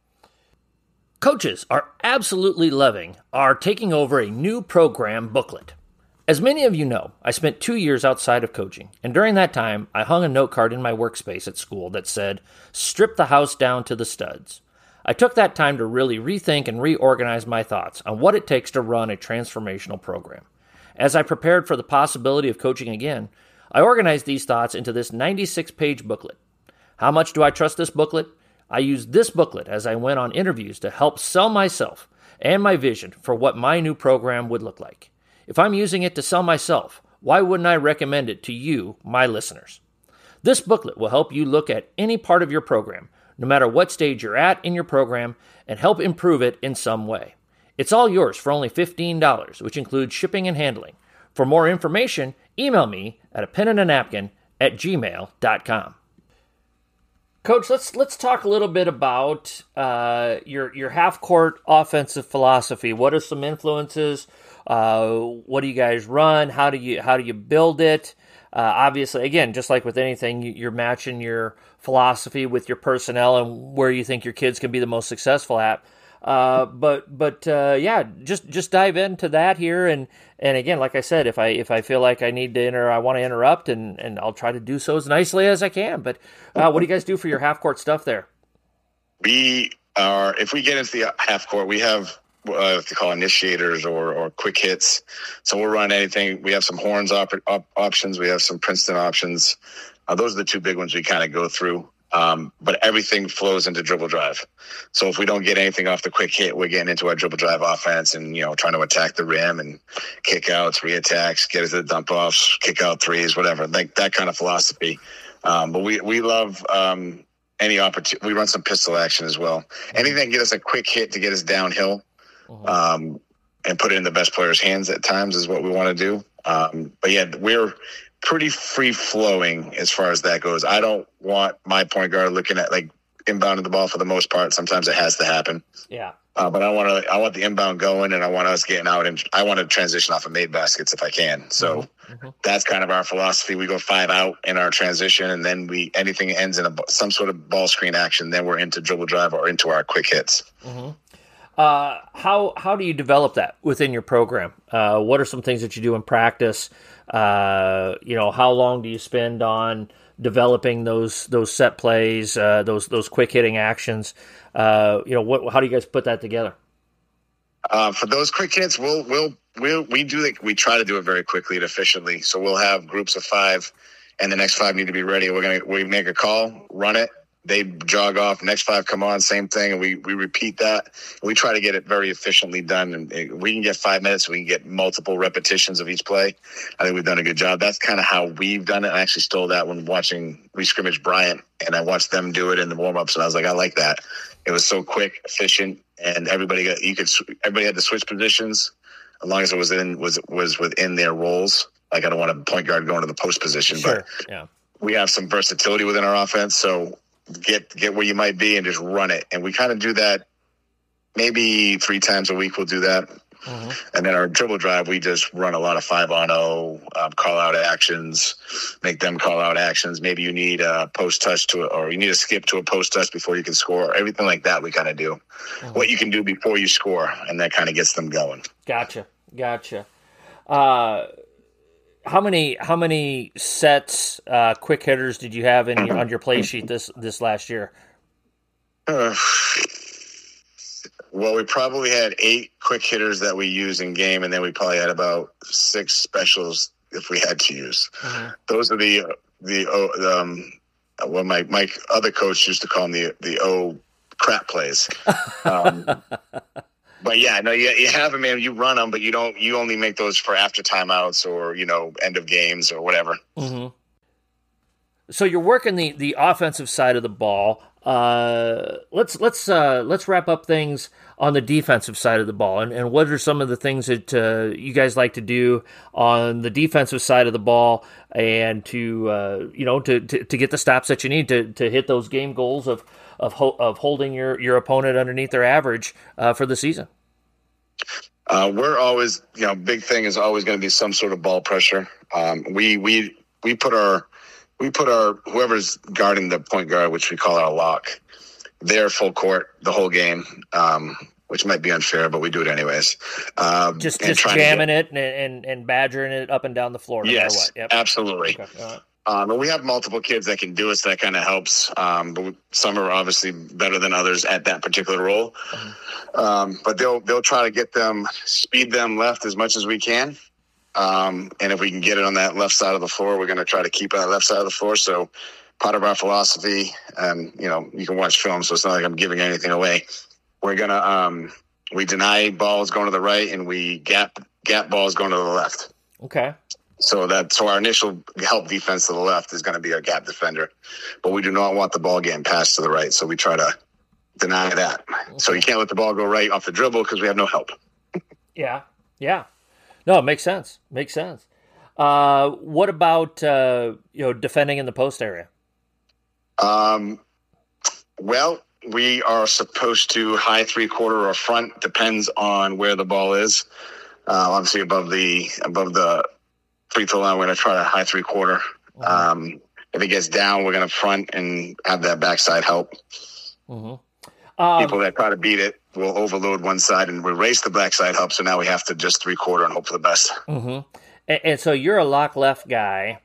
Coaches are absolutely loving our Taking Over a New Program booklet. As many of you know, I spent 2 years outside of coaching, and during that time, I hung a note card in my workspace at school that said, "Strip the house down to the studs." I took that time to really rethink and reorganize my thoughts on what it takes to run a transformational program. As I prepared for the possibility of coaching again, I organized these thoughts into this 96-page booklet. How much do I trust this booklet? I used this booklet as I went on interviews to help sell myself and my vision for what my new program would look like. If I'm using it to sell myself, why wouldn't I recommend it to you, my listeners? This booklet will help you look at any part of your program, no matter what stage you're at in your program, and help improve it in some way. It's all yours for only $15, which includes shipping and handling. For more information, email me at apenandanapkin@gmail.com. Coach, let's talk a little bit about your half-court offensive philosophy. What are some influences? What do you guys run? How do you build it? Obviously, again, just like with anything, you're matching your philosophy with your personnel and where you think your kids can be the most successful at. Just dive into that here. And again, like I said, if I feel like I need to I want to interrupt, and I'll try to do so as nicely as I can. But what do you guys do for your half court stuff there? If we get into the half court, we have what they call initiators or quick hits. So we'll run anything. We have some horns options. We have some Princeton options. Those are the two big ones we kind of go through. But everything flows into dribble drive. So if we don't get anything off the quick hit, we're getting into our dribble drive offense and, trying to attack the rim and kick outs, re-attacks, get it to the dump offs, kick out threes, whatever, like that kind of philosophy. But we love, any opportunity. We run some pistol action as well. Anything that can get us a quick hit to get us downhill, and put it in the best player's hands at times is what we want to do. But yeah, we're pretty free flowing as far as that goes. I don't want my point guard looking at like inbounding the ball for the most part. Sometimes it has to happen. Yeah. But I want the inbound going, and I want us getting out, and I want to transition off of made baskets if I can. So that's kind of our philosophy. We go 5 out in our transition, and then anything ends in some sort of ball screen action. Then we're into dribble drive or into our quick hits. How do you develop that within your program? What are some things that you do in practice? How long do you spend on developing those set plays, those quick hitting actions? How do you guys put that together? For those quick hits, we try to do it very quickly and efficiently. So we'll have groups of 5, and the next 5 need to be ready. We make a call, run it. They jog off, next 5 come on, same thing, and we repeat that. We try to get it very efficiently done, and we can get 5 minutes. We can get multiple repetitions of each play. I think we've done a good job. That's kind of how we've done it. I actually stole that when watching re-scrimmage Bryant, and I watched them do it in the warm-ups, and I was like, I like that. It was so quick, efficient, and everybody had to switch positions as long as it was within their roles. Like, I don't want a point guard going to the post position, sure. But we have some versatility within our offense, so get where you might be and just run it. And we kind of do that maybe 3 times a week. We'll do that. And then our dribble drive, we just run a lot of 5-on-0, call out actions, make them call out actions. Maybe you need a post touch or you need a skip to a post touch before you can score. Everything like that we kind of do. What you can do before you score, and that kind of gets them going. Gotcha. How many sets, quick hitters did you have on your play sheet this last year? Well, we probably had 8 quick hitters that we use in game, and then we probably had about 6 specials if we had to use. Those are what my other coach used to call them the crap plays. But yeah, no, you have them, man. You run them, but you only make those for after timeouts or end of games or whatever. So you're working the offensive side of the ball. Let's wrap up things on the defensive side of the ball, and what are some of the things that you guys like to do on the defensive side of the ball, and to get the stops that you need to hit those game goals of holding your opponent underneath their average for the season? We're always, big thing is always going to be some sort of ball pressure. We put our whoever's guarding the point guard, which we call our lock, they're full court the whole game, which might be unfair, but we do it anyways. Just jamming it and badgering it up and down the floor. No matter what. Yep. Absolutely. Okay. And we have multiple kids that can do it, so that kind of helps. But some are obviously better than others at that particular role. But they'll try to speed them left as much as we can. And if we can get it on that left side of the floor, we're going to try to keep it on that left side of the floor. So part of our philosophy, and you can watch film, so it's not like I'm giving anything away. We're going to we deny balls going to the right, and we gap balls going to the left. Okay. So our initial help defense to the left is going to be our gap defender, but we do not want the ball getting passed to the right. So we try to deny that. Okay. So you can't let the ball go right off the dribble because we have no help. Yeah, yeah. No, it makes sense. Makes sense. What about defending in the post area? Um, well, we are supposed to high 3/4 or front, depends on where the ball is. Obviously above the free throw line, we're going to try to high 3/4. Mm-hmm. If it gets down, we're going to front and have that backside help. Mm-hmm. People that try to beat it will overload one side and erase the backside help. So now we have to just 3/4 and hope for the best. Mm-hmm. And so you're a lock left guy.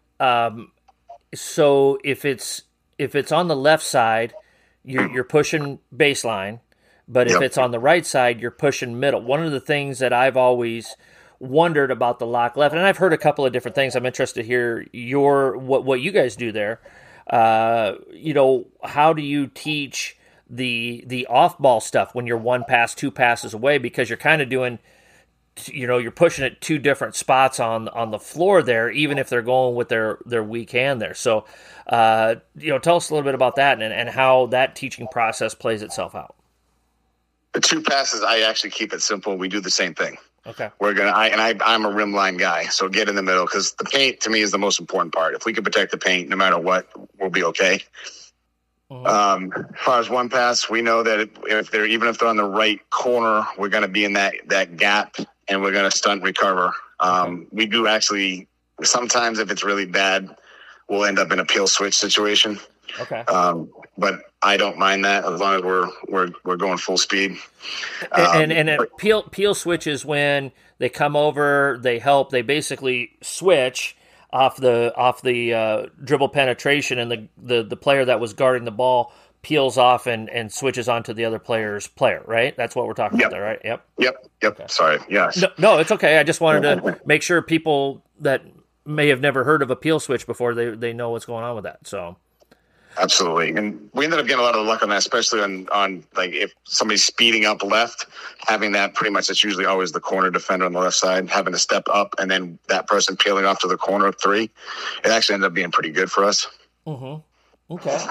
So if it's on the left side, you're pushing baseline, but if it's on the right side, you're pushing middle. One of the things that I've always wondered about the lock left, and I've heard a couple of different things. I'm interested to hear what you guys do there. How do you teach the off ball stuff when you're one pass, two passes away, because you're kind of doing, you're pushing at two different spots on the floor there, even if they're going with their weak hand there. So, tell us a little bit about that and how that teaching process plays itself out. The two passes, I actually keep it simple. We do the same thing. Okay. I'm a rim line guy, so get in the middle, because the paint to me is the most important part. If we can protect the paint, no matter what, we'll be okay. Mm-hmm. As far as one pass, we know that if they're on the right corner, we're going to be in that gap, and we're going to stunt recover. We do actually sometimes, if it's really bad, we'll end up in a peel switch situation. Okay. But I don't mind that as long as we're going full speed. And peel switch is when they come over, they help, they basically switch off the dribble penetration, and the player that was guarding the ball peels off and switches onto the other player's player, right? That's what we're talking about there, right? Yep. Okay. Sorry. Yes. No, it's okay. I just wanted to make sure people that may have never heard of a peel switch before, they know what's going on with that. So. Absolutely. And we ended up getting a lot of luck on that, especially on like if somebody's speeding up left, having that pretty much, it's usually always the corner defender on the left side, having to step up and then that person peeling off to the corner of three. It actually ended up being pretty good for us. Mm-hmm. Okay.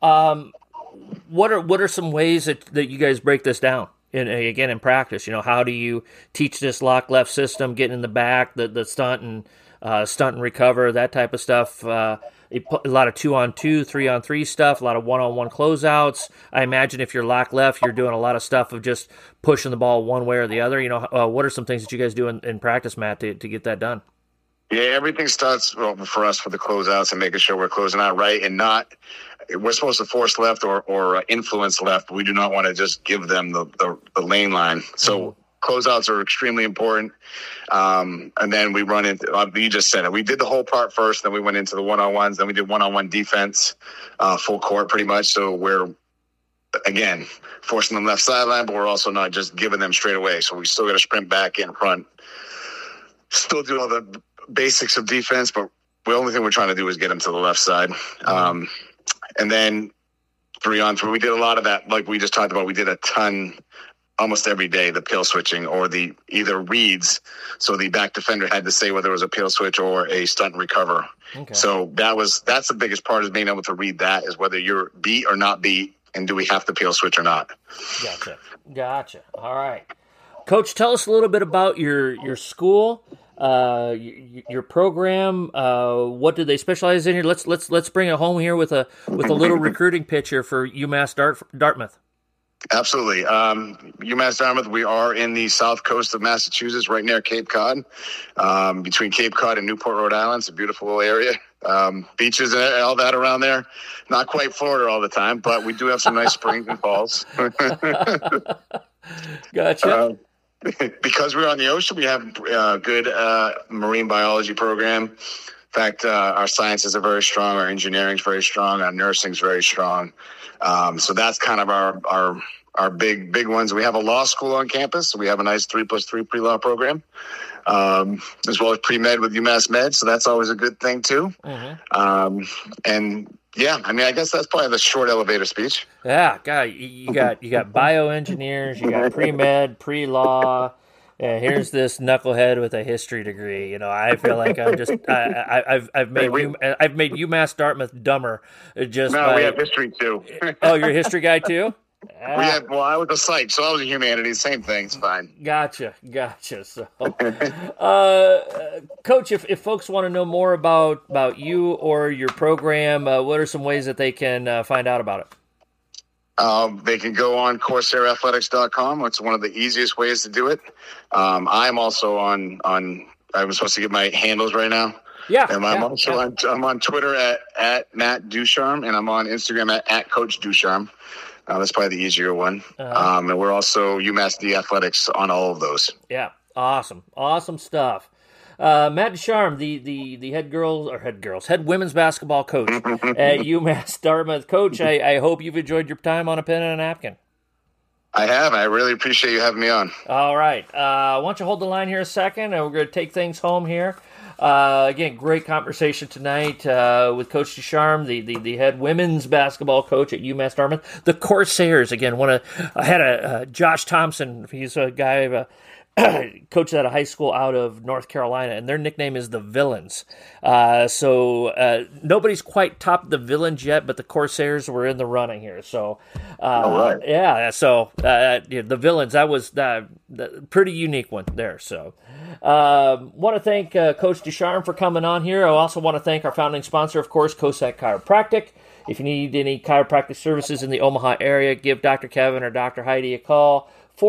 What are some ways that you guys break this down? In practice, how do you teach this lock left system, getting in the back, the stunt and recover, that type of stuff? A lot of 2-on-2, 3-on-3 stuff, a lot of 1-on-1 closeouts. I imagine if you're lock left, you're doing a lot of stuff of just pushing the ball one way or the other. What are some things that you guys do in practice, Matt, to get that done? Yeah, everything starts for us with the closeouts and making sure we're closing out right and not. We're supposed to force left or influence left, but we do not want to just give them the lane line. So closeouts are extremely important. And then we run into, you just said it. We did the whole part first, then we went into the one-on-ones, then we did one-on-one defense, full court pretty much. So we're, again, forcing them left sideline, but we're also not just giving them straight away. So we still got to sprint back in front, still do all the basics of defense, but the only thing we're trying to do is get them to the left side. And then 3-on-3, we did a lot of that. Like we just talked about, we did a ton almost every day, the peel switching or the either reads. So the back defender had to say whether it was a peel switch or a stunt and recover. Okay. So that's the biggest part, is being able to read that, is whether you're beat or not beat, and do we have to peel switch or not. Gotcha. All right. Coach, tell us a little bit about your school, your program. What do they specialize in here? Let's bring it home here with a little recruiting pitch here for UMass Dartmouth. Absolutely. UMass Dartmouth, we are in the south coast of Massachusetts, right near Cape Cod, between Cape Cod and Newport, Rhode Island. It's a beautiful little area. Beaches and all that around there. Not quite Florida all the time, but we do have some nice springs and falls. Gotcha. Because we're on the ocean, we have a good marine biology program. In fact, our sciences are very strong. Our engineering is very strong. Our nursing is very strong. So that's kind of our big ones. We have a law school on campus. So we have a nice 3+3 pre-law program, as well as pre-med with UMass Med. So that's always a good thing too. Mm-hmm. And yeah, I mean, I guess that's probably the short elevator speech. Yeah, God, you got bioengineers, you got pre-med, pre-law. Yeah, here's this knucklehead with a history degree. I feel like I've made UMass Dartmouth dumber. We have history too. Oh, you're a history guy too? Well, I was a psych, so I was a humanities. Same thing. It's fine. Gotcha. So, Coach, if folks want to know more about you or your program, what are some ways that they can find out about it? They can go on CorsairAthletics.com. It's one of the easiest ways to do it. I'm also on. I'm supposed to get my handles right now. Yeah. And I'm on Twitter at Matt Ducharme, and I'm on Instagram at Coach Ducharme. That's probably the easier one. And we're also UMass D Athletics on all of those. Yeah. Awesome stuff. Matt Ducharme, the head women's basketball coach at UMass Dartmouth. Coach, I hope you've enjoyed your time on a pen and a napkin. I have. I really appreciate you having me on. All right. Why don't you hold the line here a second, and we're going to take things home here. Again, great conversation tonight with Coach Ducharme, the head women's basketball coach at UMass Dartmouth. The Corsairs, again, I had Josh Thompson. He's a guy coached at a high school out of North Carolina, and their nickname is the Villains. So nobody's quite topped the Villains yet, but the Corsairs were in the running here. So, right. Yeah. So the Villains, that was the pretty unique one there. So, want to thank Coach Ducharme for coming on here. I also want to thank our founding sponsor, of course, Cossack Chiropractic. If you need any chiropractic services in the Omaha area, give Dr. Kevin or Dr. Heidi a call.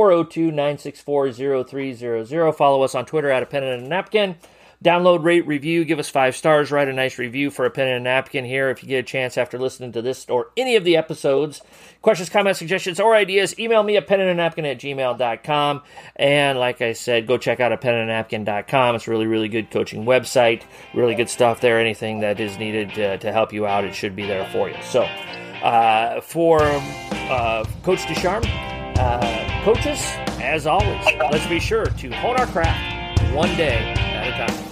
402-964-0300. Follow us on Twitter at A Pen and a Napkin. Download, rate, review, give us 5 stars, write a nice review for A Pen and a Napkin here if you get a chance after listening to this or any of the episodes. Questions, comments, suggestions, or ideas, email me at penandandanapkin@gmail.com. And like I said, go check out penandandanapkin.com. It's a really, really good coaching website. Really good stuff there. Anything that is needed to help you out, it should be there for you. So, for Coach Ducharme, coaches, as always, let's be sure to hone our craft one day at a time.